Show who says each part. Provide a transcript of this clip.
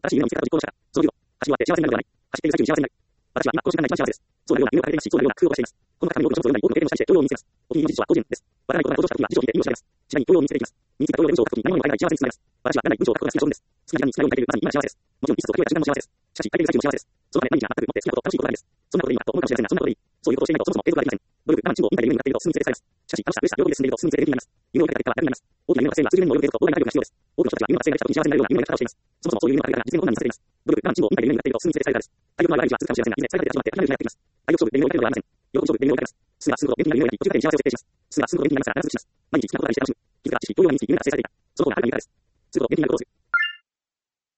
Speaker 1: しい夢を見つけたと実行した。その理論。走り終わって幸せになるのではない。走っている最中に幸せになる。私は今、この瞬間が一番幸せです。そうなるような夢を変えていますし、そうなるような工夫をしています。この方に多くの書物を読んだり、多くの経験をしたりして、教養を身につけます。お気に入りの辞書は個人です。わからないことが登場した時は辞書を見て意味を調べます。次第に教養を身につけていきます。身につけた教養で文章を書くとき、何も変えない幸せにつながります。私は何々文章を書くことが好きな少年です。好きな時間に好きなように書いている、まさに今が幸せです。もちろん、いつとか決めた瞬間も幸せです。しかし、書いている最中も幸せです。そのため、毎日が全くもって好きなこと、楽しいことがあるんです。そんなことでいいなと思うかもしれませんが、そんなことでいい。そういうことをしていないとそもそも継続ができません。努力、我慢、進歩みたいな夢に向かっていると、すぐに連れてされます。しかし、楽しさ、嬉しさ、両方で進んでいると、すぐに連れていきます。夢を描いた結果は楽になります。大きな夢の達成には数十年も及ぶ努力と膨大な体力が必要です。多くの人たちは夢が達成が来た時に幸せになるような夢の描き方をしています。そもそもそういう夢の描き方が実現困難にさせています。努力、我慢、進歩みたいな夢に向かっていると、すぐに連れてされるからです。体力のある毎日は続くかもしれませんが、いずれ最後で始まって、離れる日がやってきます。体力勝負で夢を描くのではありません。喜び勝負で夢を描きます。すぐはすぐと元気になる夢を描き、途中で幸せを設定します。すぐはすぐと元気になりますから、必ずします。毎日好きなことができて楽しむ。気づか知識、教養が身につき、夢が達成されていた。